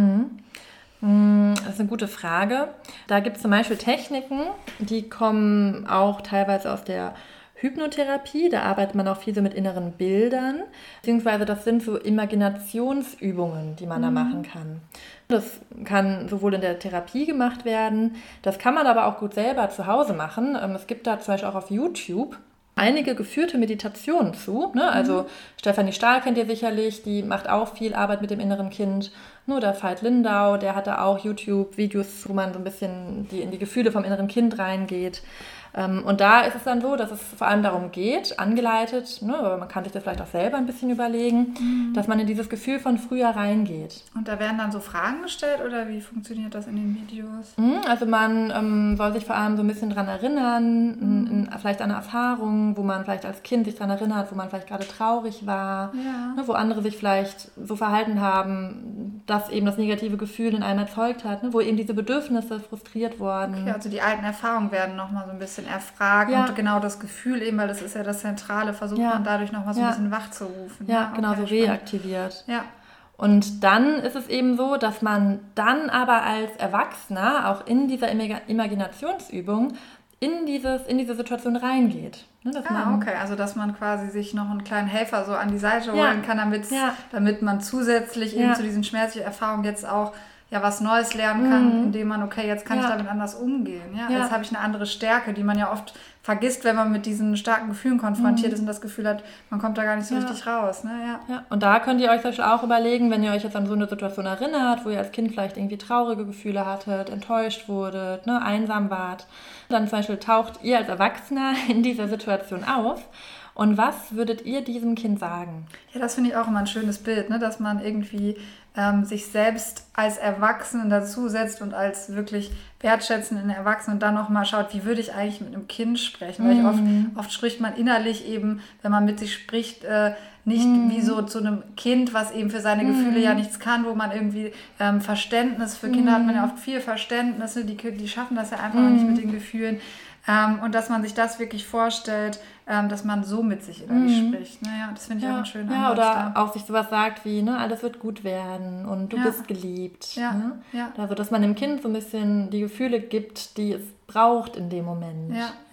Das ist eine gute Frage. Da gibt es zum Beispiel Techniken, die kommen auch teilweise aus der Hypnotherapie, da arbeitet man auch viel so mit inneren Bildern, beziehungsweise das sind so Imaginationsübungen, die man da machen kann. Das kann sowohl in der Therapie gemacht werden, das kann man aber auch gut selber zu Hause machen. Es gibt da zum Beispiel auch auf YouTube einige geführte Meditationen zu, ne? Also Stefanie Stahl kennt ihr sicherlich, die macht auch viel Arbeit mit dem inneren Kind. Nur der Veit Lindau, der hat da auch YouTube-Videos, wo man so ein bisschen in die Gefühle vom inneren Kind reingeht. Und da ist es dann so, dass es vor allem darum geht, angeleitet, ne, aber man kann sich das vielleicht auch selber ein bisschen überlegen, dass man in dieses Gefühl von früher reingeht. Und da werden dann so Fragen gestellt oder wie funktioniert das in den Videos? Also man soll sich vor allem so ein bisschen dran erinnern, vielleicht an eine Erfahrung, wo man vielleicht als Kind sich dran erinnert, wo man vielleicht gerade traurig war, ne, wo andere sich vielleicht so verhalten haben, dass eben das negative Gefühl in einem erzeugt hat, ne, wo eben diese Bedürfnisse frustriert wurden. Okay, also die alten Erfahrungen werden nochmal so ein bisschen erfragt und genau das Gefühl eben, weil das ist ja das Zentrale, versucht man dadurch nochmal so ein bisschen wach zu rufen. Ja, genau, so reaktiviert. Ja. Und dann ist es eben so, dass man dann aber als Erwachsener auch in dieser Imaginationsübung in diese Situation reingeht. Ne, Okay, also dass man quasi sich noch einen kleinen Helfer so an die Seite holen kann, damit man zusätzlich eben zu diesen schmerzlichen Erfahrungen jetzt auch was Neues lernen kann, indem man, jetzt kann ich damit anders umgehen. Jetzt habe ich eine andere Stärke, die man ja oft vergisst, wenn man mit diesen starken Gefühlen konfrontiert ist und das Gefühl hat, man kommt da gar nicht so richtig raus. Ne? Ja. Und da könnt ihr euch zum Beispiel auch überlegen, wenn ihr euch jetzt an so eine Situation erinnert, wo ihr als Kind vielleicht irgendwie traurige Gefühle hattet, enttäuscht wurdet, einsam wart, dann zum Beispiel taucht ihr als Erwachsener in dieser Situation auf. Und was würdet ihr diesem Kind sagen? Ja, das finde ich auch immer ein schönes Bild, ne? Dass man irgendwie sich selbst als Erwachsenen dazusetzt und als wirklich wertschätzenden Erwachsenen und dann nochmal schaut, wie würde ich eigentlich mit einem Kind sprechen? Weil oft spricht man innerlich eben, wenn man mit sich spricht, nicht wie so zu einem Kind, was eben für seine Gefühle ja nichts kann, wo man irgendwie Verständnis, für Kinder hat man ja oft viel Verständnis, die schaffen das ja einfach nicht mit den Gefühlen. Und dass man sich das wirklich vorstellt, dass man so mit sich innerlich spricht. Naja, das finde ich auch einen schönen Ansatz. Oder auch sich sowas sagt wie, alles wird gut werden und du bist geliebt. Also, dass man dem Kind so ein bisschen die Gefühle gibt, die es braucht in dem Moment.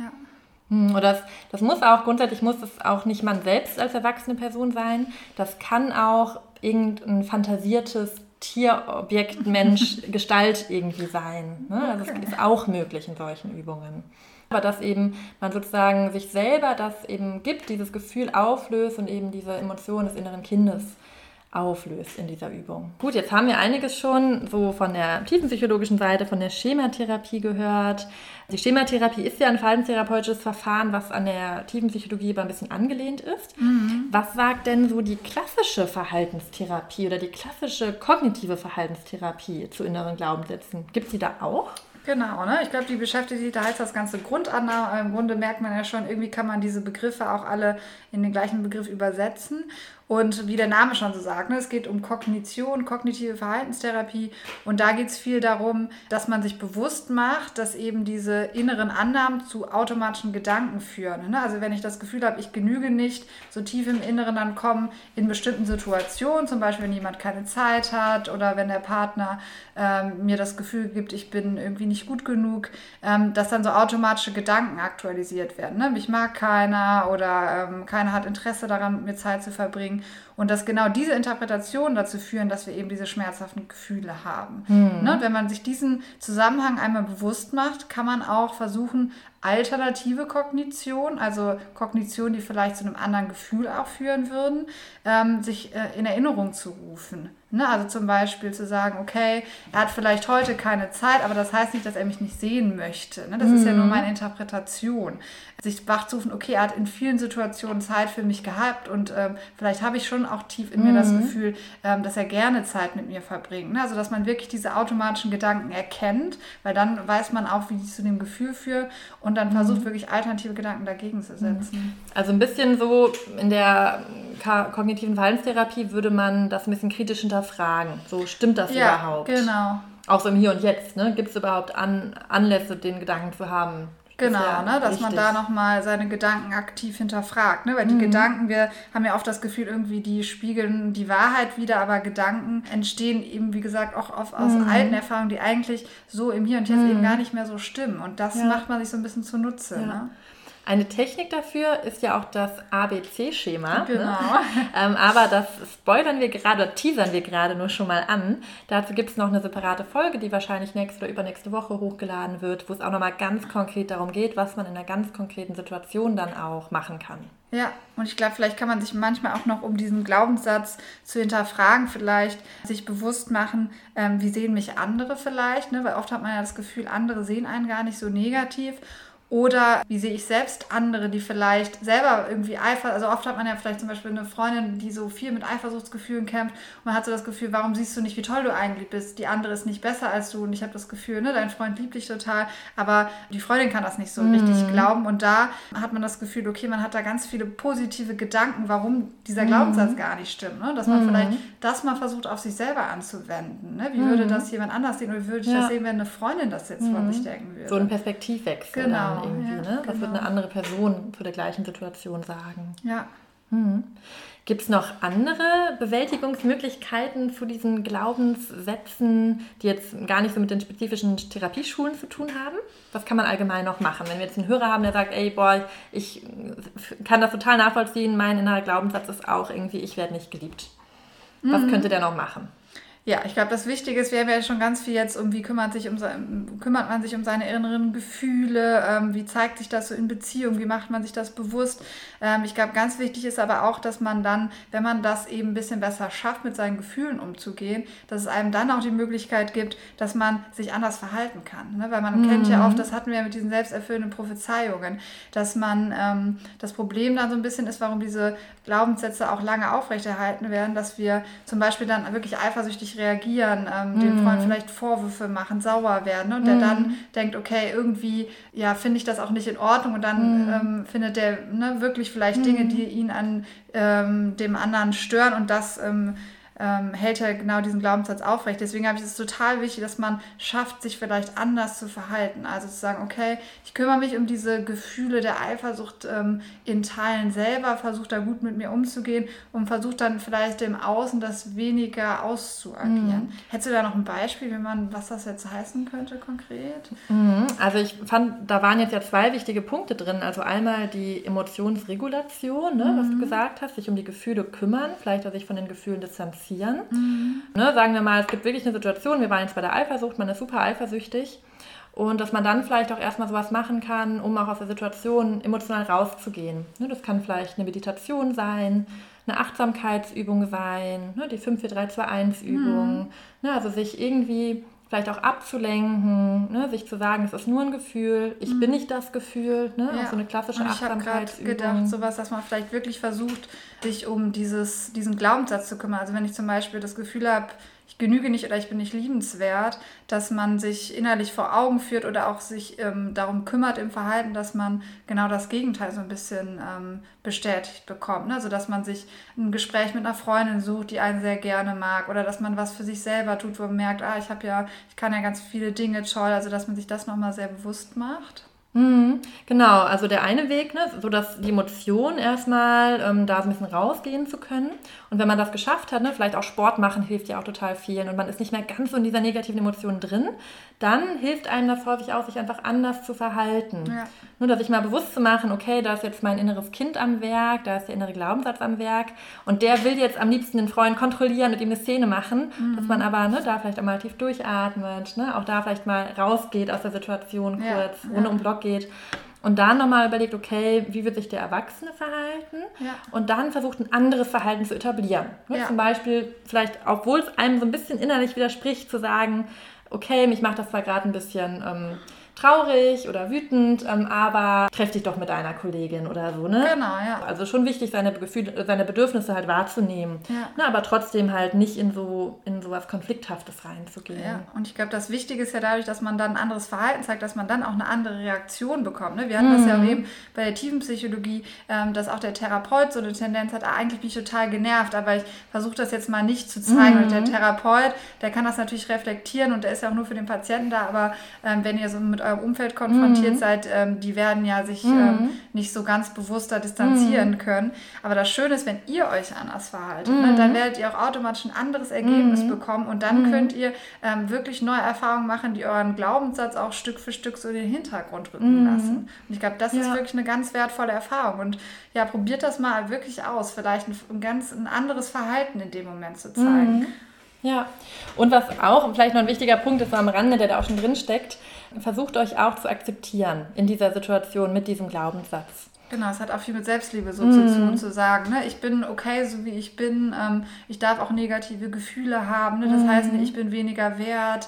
Oder das muss es auch nicht man selbst als erwachsene Person sein. Das kann auch irgendein fantasiertes Tierobjekt, Mensch, Gestalt irgendwie sein. Ne? Also es ist auch möglich in solchen Übungen. Aber dass eben man sozusagen sich selber das eben gibt, dieses Gefühl auflöst und eben diese Emotion des inneren Kindes auflöst in dieser Übung. Gut, jetzt haben wir einiges schon so von der tiefenpsychologischen Seite, von der Schematherapie gehört. Die Schematherapie ist ja ein verhaltenstherapeutisches Verfahren, was an der Tiefenpsychologie aber ein bisschen angelehnt ist. Was sagt denn so die klassische Verhaltenstherapie oder die klassische kognitive Verhaltenstherapie zu inneren Glaubenssätzen? Gibt es die da auch? Genau, ne? Ich glaube, die beschäftigt sich, da heißt das ganze Grundannahme. Im Grunde merkt man ja schon, irgendwie kann man diese Begriffe auch alle in den gleichen Begriff übersetzen. Und wie der Name schon so sagt, ne, es geht um Kognition, kognitive Verhaltenstherapie. Und da geht es viel darum, dass man sich bewusst macht, dass eben diese inneren Annahmen zu automatischen Gedanken führen. Ne? Also wenn ich das Gefühl habe, ich genüge nicht, so tief im Inneren dann kommen in bestimmten Situationen, zum Beispiel wenn jemand keine Zeit hat oder wenn der Partner mir das Gefühl gibt, ich bin irgendwie nicht gut genug, dass dann so automatische Gedanken aktualisiert werden. Ne? Mich mag keiner oder keiner hat Interesse daran, mit mir Zeit zu verbringen. Und dass genau diese Interpretationen dazu führen, dass wir eben diese schmerzhaften Gefühle haben. Ne? Wenn man sich diesen Zusammenhang einmal bewusst macht, kann man auch versuchen, alternative Kognition, also Kognition, die vielleicht zu einem anderen Gefühl auch führen würden, sich in Erinnerung zu rufen. Ne? Also zum Beispiel zu sagen, okay, er hat vielleicht heute keine Zeit, aber das heißt nicht, dass er mich nicht sehen möchte. Ne? Das ist ja nur meine Interpretation. Sich wachzurufen, okay, er hat in vielen Situationen Zeit für mich gehabt und vielleicht habe ich schon auch tief in mir das Gefühl, dass er gerne Zeit mit mir verbringt. Ne? Also dass man wirklich diese automatischen Gedanken erkennt, weil dann weiß man auch, wie die zu dem Gefühl führen und dann versucht wirklich alternative Gedanken dagegen zu setzen. Also ein bisschen so in der kognitiven Verhaltenstherapie würde man das ein bisschen kritisch hinterfragen. So, stimmt das überhaupt? Ja, genau. Auch so im Hier und Jetzt, ne? Gibt es überhaupt Anlässe, den Gedanken zu haben? Genau, ne, dass man da nochmal seine Gedanken aktiv hinterfragt. Ne? Weil die Gedanken, wir haben ja oft das Gefühl, irgendwie die spiegeln die Wahrheit wider, aber Gedanken entstehen eben, wie gesagt, auch oft aus alten Erfahrungen, die eigentlich so im Hier und Jetzt eben gar nicht mehr so stimmen. Und das macht man sich so ein bisschen zunutze. Ja. Ne? Eine Technik dafür ist ja auch das ABC-Schema. Genau. Ne? Aber das teasern wir gerade nur schon mal an. Dazu gibt es noch eine separate Folge, die wahrscheinlich nächste oder übernächste Woche hochgeladen wird, wo es auch nochmal ganz konkret darum geht, was man in einer ganz konkreten Situation dann auch machen kann. Ja, und ich glaube, vielleicht kann man sich manchmal auch noch, um diesen Glaubenssatz zu hinterfragen, vielleicht sich bewusst machen, wie sehen mich andere vielleicht, ne? Weil oft hat man ja das Gefühl, andere sehen einen gar nicht so negativ. Oder wie sehe ich selbst andere, die vielleicht selber irgendwie also oft hat man ja vielleicht zum Beispiel eine Freundin, die so viel mit Eifersuchtsgefühlen kämpft und man hat so das Gefühl, warum siehst du nicht, wie toll du eigentlich bist? Die andere ist nicht besser als du und ich habe das Gefühl, ne, dein Freund liebt dich total, aber die Freundin kann das nicht so richtig glauben und da hat man das Gefühl, okay, man hat da ganz viele positive Gedanken, warum dieser Glaubenssatz gar nicht stimmt, ne? Dass man vielleicht das mal versucht, auf sich selber anzuwenden. Ne? Wie würde das jemand anders sehen oder wie würde ich das sehen, wenn eine Freundin das jetzt von sich denken würde? So ein Perspektivwechsel. Genau. Irgendwie, ne? Was wird eine andere Person zu der gleichen Situation sagen? Ja. Gibt es noch andere Bewältigungsmöglichkeiten zu diesen Glaubenssätzen, die jetzt gar nicht so mit den spezifischen Therapieschulen zu tun haben? Was kann man allgemein noch machen? Wenn wir jetzt einen Hörer haben, der sagt, ey, boah, ich kann das total nachvollziehen, mein innerer Glaubenssatz ist auch irgendwie, ich werde nicht geliebt. Was könnte der noch machen? Ja, ich glaube, das Wichtige ist, wir haben ja schon ganz viel jetzt wie kümmert man sich um seine inneren Gefühle, wie zeigt sich das so in Beziehung, wie macht man sich das bewusst. Ich glaube, ganz wichtig ist aber auch, dass man dann, wenn man das eben ein bisschen besser schafft, mit seinen Gefühlen umzugehen, dass es einem dann auch die Möglichkeit gibt, dass man sich anders verhalten kann. Ne? Weil man kennt ja oft, das hatten wir ja mit diesen selbsterfüllenden Prophezeiungen, dass man das Problem dann so ein bisschen ist, warum diese Glaubenssätze auch lange aufrechterhalten werden, dass wir zum Beispiel dann wirklich eifersüchtig reagieren, dem Freund vielleicht Vorwürfe machen, sauer werden, ne? Und der dann denkt, okay, irgendwie finde ich das auch nicht in Ordnung und dann findet der wirklich vielleicht Dinge, die ihn an dem anderen stören und das hält er genau diesen Glaubenssatz aufrecht. Deswegen habe ich es total wichtig, dass man schafft, sich vielleicht anders zu verhalten. Also zu sagen, okay, ich kümmere mich um diese Gefühle der Eifersucht in Teilen selber, versuche da gut mit mir umzugehen und versuche dann vielleicht im Außen das weniger auszuagieren. Hättest du da noch ein Beispiel, was das jetzt heißen könnte konkret? Also ich fand, da waren jetzt ja 2 wichtige Punkte drin. Also einmal die Emotionsregulation, ne, was du gesagt hast, sich um die Gefühle kümmern, vielleicht auch sich von den Gefühlen distanzieren. Ne, sagen wir mal, es gibt wirklich eine Situation, wir waren jetzt bei der Eifersucht, man ist super eifersüchtig und dass man dann vielleicht auch erstmal sowas machen kann, um auch aus der Situation emotional rauszugehen. Ne, das kann vielleicht eine Meditation sein, eine Achtsamkeitsübung sein, ne, die 5-4-3-2-1-Übung, ne, also sich irgendwie vielleicht auch abzulenken, ne, sich zu sagen, es ist nur ein Gefühl, ich bin nicht das Gefühl, ne, auch so eine klassische Achtsamkeitsübung. Ich habe gerade gedacht, sowas, dass man vielleicht wirklich versucht, sich um diesen Glaubenssatz zu kümmern. Also wenn ich zum Beispiel das Gefühl habe, ich genüge nicht oder ich bin nicht liebenswert, dass man sich innerlich vor Augen führt oder auch sich darum kümmert im Verhalten, dass man genau das Gegenteil so ein bisschen bestätigt bekommt. Ne? Also dass man sich ein Gespräch mit einer Freundin sucht, die einen sehr gerne mag oder dass man was für sich selber tut, wo man merkt, ich kann ja ganz viele Dinge toll, also dass man sich das nochmal sehr bewusst macht. Genau, also der eine Weg, ne, so dass die Emotion erstmal da so ein bisschen rausgehen zu können. Und wenn man das geschafft hat, ne, vielleicht auch Sport machen hilft ja auch total vielen und man ist nicht mehr ganz so in dieser negativen Emotion drin, dann hilft einem das häufig auch, sich einfach anders zu verhalten. Ja. Nur, dass sich mal bewusst zu machen, okay, da ist jetzt mein inneres Kind am Werk, da ist der innere Glaubenssatz am Werk und der will jetzt am liebsten den Freund kontrollieren, mit ihm eine Szene machen, dass man aber da vielleicht auch mal tief durchatmet, ne, auch da vielleicht mal rausgeht aus der Situation kurz, ohne um Block geht. Und dann nochmal überlegt, okay, wie wird sich der Erwachsene verhalten? Ja. Und dann versucht, ein anderes Verhalten zu etablieren. Ja. Zum Beispiel, vielleicht, obwohl es einem so ein bisschen innerlich widerspricht, zu sagen, okay, mich macht das zwar gerade ein bisschen traurig oder wütend, aber treff dich doch mit deiner Kollegin oder so, ne? Genau, ja. Also schon wichtig, seine Bedürfnisse halt wahrzunehmen, ne, aber trotzdem halt nicht in sowas Konflikthaftes reinzugehen. Ja, und ich glaube, das Wichtige ist ja dadurch, dass man dann ein anderes Verhalten zeigt, dass man dann auch eine andere Reaktion bekommt, ne? Wir hatten das ja auch eben bei der Tiefenpsychologie, dass auch der Therapeut so eine Tendenz hat, eigentlich bin ich total genervt, aber ich versuche das jetzt mal nicht zu zeigen. Und der Therapeut, der kann das natürlich reflektieren und der ist ja auch nur für den Patienten da, aber wenn ihr so mit eurem Umfeld konfrontiert seid, die werden ja sich nicht so ganz bewusster distanzieren können. Aber das Schöne ist, wenn ihr euch anders verhaltet, ne, dann werdet ihr auch automatisch ein anderes Ergebnis bekommen und dann könnt ihr wirklich neue Erfahrungen machen, die euren Glaubenssatz auch Stück für Stück so in den Hintergrund rücken lassen. Und ich glaube, das ist wirklich eine ganz wertvolle Erfahrung. Und ja, probiert das mal wirklich aus, vielleicht ein anderes Verhalten in dem Moment zu zeigen. Ja, und was auch vielleicht noch ein wichtiger Punkt ist, so am Rande, der da auch schon drin steckt, versucht euch auch zu akzeptieren in dieser Situation mit diesem Glaubenssatz. Genau, es hat auch viel mit Selbstliebe so zu tun, zu sagen, ne, ich bin okay, so wie ich bin, ich darf auch negative Gefühle haben, ne, das heißt nicht, ich bin weniger wert,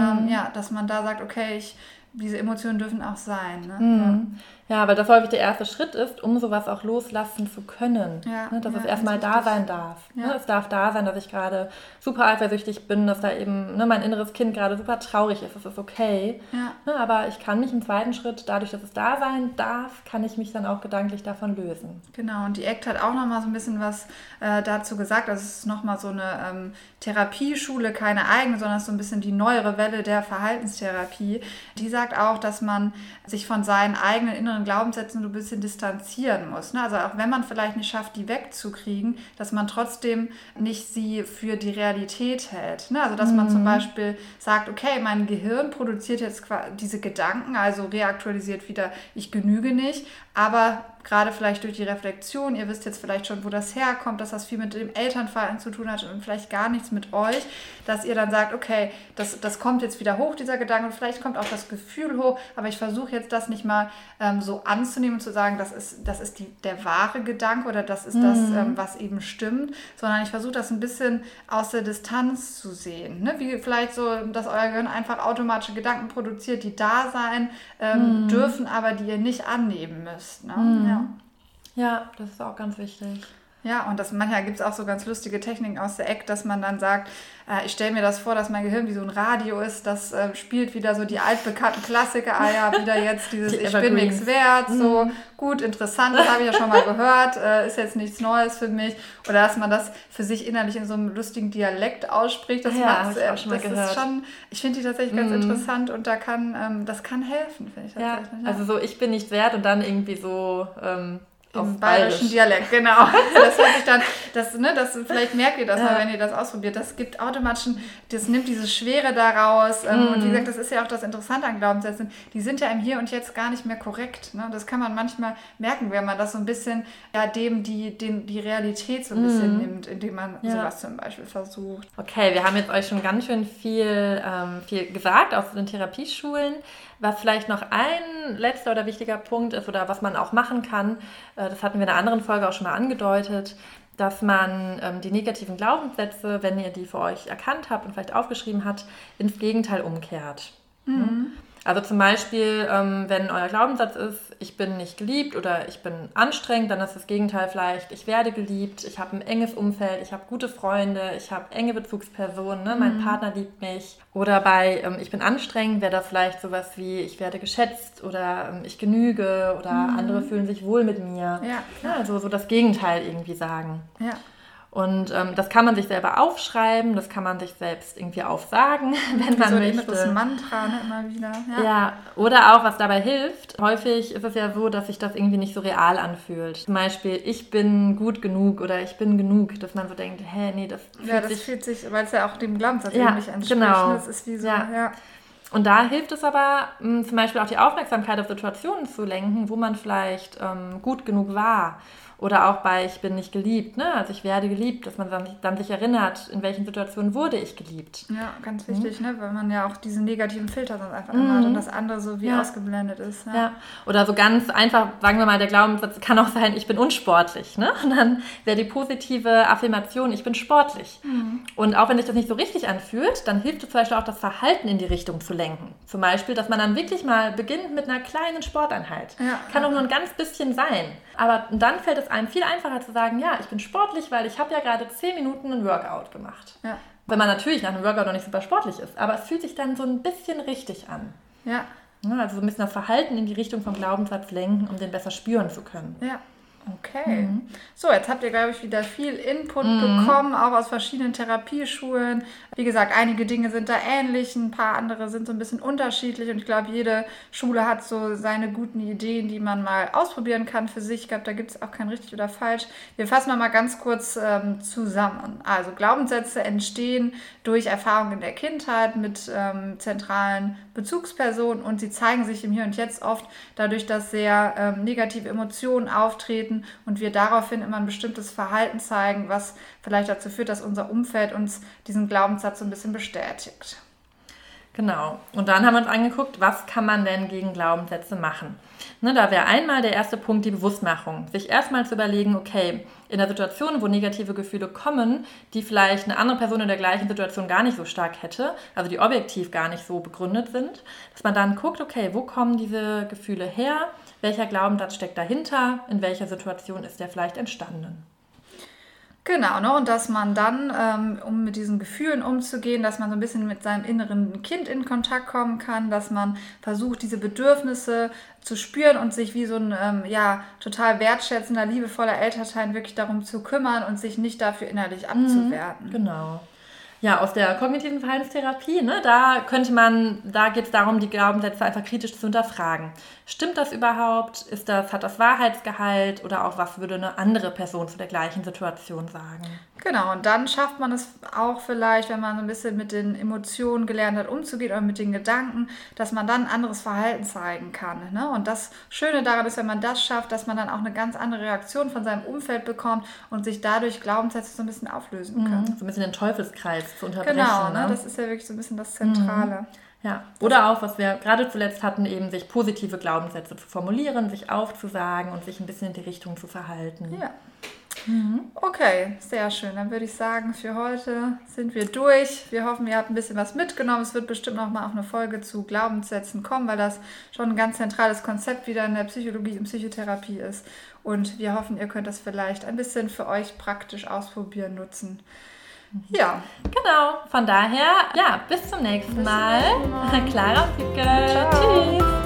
dass man da sagt, okay, diese Emotionen dürfen auch sein. Ne? Ja, weil das häufig der erste Schritt ist, um sowas auch loslassen zu können. Dass es erstmal da sein darf. Ja. Es darf da sein, dass ich gerade super eifersüchtig bin, dass da eben mein inneres Kind gerade super traurig ist. Das ist okay. Ja. Aber ich kann mich im zweiten Schritt, dadurch, dass es da sein darf, kann ich mich dann auch gedanklich davon lösen. Genau, und die ACT hat auch nochmal so ein bisschen was dazu gesagt. Also es ist nochmal so eine Therapieschule, keine eigene, sondern so ein bisschen die neuere Welle der Verhaltenstherapie. Die sagt auch, dass man sich von seinen eigenen inneren anderen Glaubenssätzen so ein bisschen distanzieren muss. Ne? Also auch wenn man vielleicht nicht schafft, die wegzukriegen, dass man trotzdem nicht sie für die Realität hält. Ne? Also dass man zum Beispiel sagt, okay, mein Gehirn produziert jetzt diese Gedanken, also reaktualisiert wieder, ich genüge nicht, aber gerade vielleicht durch die Reflexion, ihr wisst jetzt vielleicht schon, wo das herkommt, dass das viel mit dem Elternverhalten zu tun hat und vielleicht gar nichts mit euch, dass ihr dann sagt, okay, das kommt jetzt wieder hoch, dieser Gedanke, und vielleicht kommt auch das Gefühl hoch, aber ich versuche jetzt das nicht mal so anzunehmen und zu sagen, das ist der wahre Gedanke oder das ist das, was eben stimmt, sondern ich versuche das ein bisschen aus der Distanz zu sehen. Ne? Wie vielleicht so, dass euer Gehirn einfach automatische Gedanken produziert, die da sein dürfen, aber die ihr nicht annehmen müsst. Ne? Ja, das ist auch ganz wichtig. Ja, und manchmal gibt es auch so ganz lustige Techniken aus der Ecke, dass man dann sagt, ich stelle mir das vor, dass mein Gehirn wie so ein Radio ist, das spielt wieder so die altbekannten Klassiker, wieder jetzt dieses Ich bin nichts wert, so gut, interessant, das habe ich ja schon mal gehört, ist jetzt nichts Neues für mich. Oder dass man das für sich innerlich in so einem lustigen Dialekt ausspricht, das habe ich auch schon mal gehört. Ist schon, ich finde die tatsächlich ganz interessant und das kann helfen, finde ich tatsächlich. Ja, also so ich bin nicht wert und dann irgendwie so... Im bayerischen Dialekt, genau. Das hört sich dann, vielleicht merkt ihr das mal, wenn ihr das ausprobiert. Das gibt automatisch, das nimmt diese Schwere daraus. Und wie gesagt, das ist ja auch das Interessante an Glaubenssätzen. Die sind ja im Hier und Jetzt gar nicht mehr korrekt. Ne? Das kann man manchmal merken, wenn man das so ein bisschen, dem die Realität so ein bisschen nimmt, indem man sowas zum Beispiel versucht. Okay, wir haben jetzt euch schon ganz schön viel gesagt aus den Therapieschulen. Was vielleicht noch ein letzter oder wichtiger Punkt ist oder was man auch machen kann, das hatten wir in einer anderen Folge auch schon mal angedeutet, dass man die negativen Glaubenssätze, wenn ihr die für euch erkannt habt und vielleicht aufgeschrieben habt, ins Gegenteil umkehrt. Also zum Beispiel, wenn euer Glaubenssatz ist, ich bin nicht geliebt oder ich bin anstrengend, dann ist das Gegenteil vielleicht, ich werde geliebt, ich habe ein enges Umfeld, ich habe gute Freunde, ich habe enge Bezugspersonen, ne? Mein Partner liebt mich. Oder bei ich bin anstrengend wäre das vielleicht sowas wie, ich werde geschätzt oder ich genüge oder andere fühlen sich wohl mit mir. Ja, also so das Gegenteil irgendwie sagen. Ja. Und das kann man sich selber aufschreiben, das kann man sich selbst irgendwie aufsagen, wenn man so möchte. So ein inneres Mantra, ne, immer wieder. Ja, oder auch, was dabei hilft. Häufig ist es ja so, dass sich das irgendwie nicht so real anfühlt. Zum Beispiel, ich bin gut genug oder ich bin genug, dass man so denkt, nee, das fühlt sich... weil es ja auch dem Glaubenssatz nicht entspricht. Genau. Das ist wie so, ja. Und da hilft es aber, zum Beispiel auch die Aufmerksamkeit auf Situationen zu lenken, wo man vielleicht gut genug war. Oder auch bei ich bin nicht geliebt, ne? Also ich werde geliebt, dass man dann sich erinnert, in welchen Situationen wurde ich geliebt. Ja, ganz wichtig, ne? Weil man ja auch diese negativen Filter sonst einfach immer hat und das andere so wie ausgeblendet ist. Ja. Oder so ganz einfach, sagen wir mal, der Glaubenssatz kann auch sein, ich bin unsportlich. Ne? Und dann wäre die positive Affirmation, ich bin sportlich. Und auch wenn sich das nicht so richtig anfühlt, dann hilft es zum Beispiel auch, das Verhalten in die Richtung zu lenken. Zum Beispiel, dass man dann wirklich mal beginnt mit einer kleinen Sporteinheit. Ja. Kann auch nur ein ganz bisschen sein. Aber dann fällt es einem viel einfacher zu sagen, ja, ich bin sportlich, weil ich habe ja gerade 10 Minuten ein Workout gemacht. Ja. Wenn man natürlich nach einem Workout noch nicht super sportlich ist, aber es fühlt sich dann so ein bisschen richtig an. Ja. Also so ein bisschen das Verhalten in die Richtung vom Glaubenssatz lenken, um den besser spüren zu können. Ja. Okay. So, jetzt habt ihr, glaube ich, wieder viel Input bekommen, auch aus verschiedenen Therapieschulen. Wie gesagt, einige Dinge sind da ähnlich, ein paar andere sind so ein bisschen unterschiedlich und ich glaube, jede Schule hat so seine guten Ideen, die man mal ausprobieren kann für sich. Ich glaube, da gibt es auch kein richtig oder falsch. Wir fassen mal ganz kurz zusammen. Also Glaubenssätze entstehen durch Erfahrungen in der Kindheit mit zentralen Bezugspersonen und sie zeigen sich im Hier und Jetzt oft dadurch, dass sehr negative Emotionen auftreten und wir daraufhin immer ein bestimmtes Verhalten zeigen, was vielleicht dazu führt, dass unser Umfeld uns diesen Glaubenssatz so ein bisschen bestätigt. Genau. Und dann haben wir uns angeguckt, was kann man denn gegen Glaubenssätze machen? Ne, da wäre einmal der erste Punkt die Bewusstmachung. Sich erstmal zu überlegen, okay, in der Situation, wo negative Gefühle kommen, die vielleicht eine andere Person in der gleichen Situation gar nicht so stark hätte, also die objektiv gar nicht so begründet sind, dass man dann guckt, okay, wo kommen diese Gefühle her? Welcher Glaubenssatz steckt dahinter? In welcher Situation ist der vielleicht entstanden? Genau, ne? Und dass man dann, um mit diesen Gefühlen umzugehen, dass man so ein bisschen mit seinem inneren Kind in Kontakt kommen kann, dass man versucht, diese Bedürfnisse zu spüren und sich wie so ein total wertschätzender, liebevoller Elternteil wirklich darum zu kümmern und sich nicht dafür innerlich abzuwerten. Genau. Ja, aus der kognitiven Verhaltenstherapie, ne, da geht es darum, die Glaubenssätze einfach kritisch zu hinterfragen. Stimmt das überhaupt? Hat das Wahrheitsgehalt oder auch was würde eine andere Person zu der gleichen Situation sagen? Genau, und dann schafft man es auch vielleicht, wenn man so ein bisschen mit den Emotionen gelernt hat, umzugehen oder mit den Gedanken, dass man dann ein anderes Verhalten zeigen kann. Ne? Und das Schöne daran ist, wenn man das schafft, dass man dann auch eine ganz andere Reaktion von seinem Umfeld bekommt und sich dadurch Glaubenssätze so ein bisschen auflösen kann. So ein bisschen den Teufelskreis zu unterbrechen. Genau, ne? Das ist ja wirklich so ein bisschen das Zentrale. Ja, oder auch, was wir gerade zuletzt hatten, eben sich positive Glaubenssätze zu formulieren, sich aufzusagen und sich ein bisschen in die Richtung zu verhalten. Ja. Okay, sehr schön. Dann würde ich sagen, für heute sind wir durch. Wir hoffen, ihr habt ein bisschen was mitgenommen. Es wird bestimmt noch mal auf eine Folge zu Glaubenssätzen kommen, weil das schon ein ganz zentrales Konzept wieder in der Psychologie und Psychotherapie ist. Und wir hoffen, ihr könnt das vielleicht ein bisschen für euch praktisch ausprobieren, nutzen. Ja. Genau, von daher, ja, bis zum nächsten Mal. Clara und Wiebke. Ciao. Tschüss.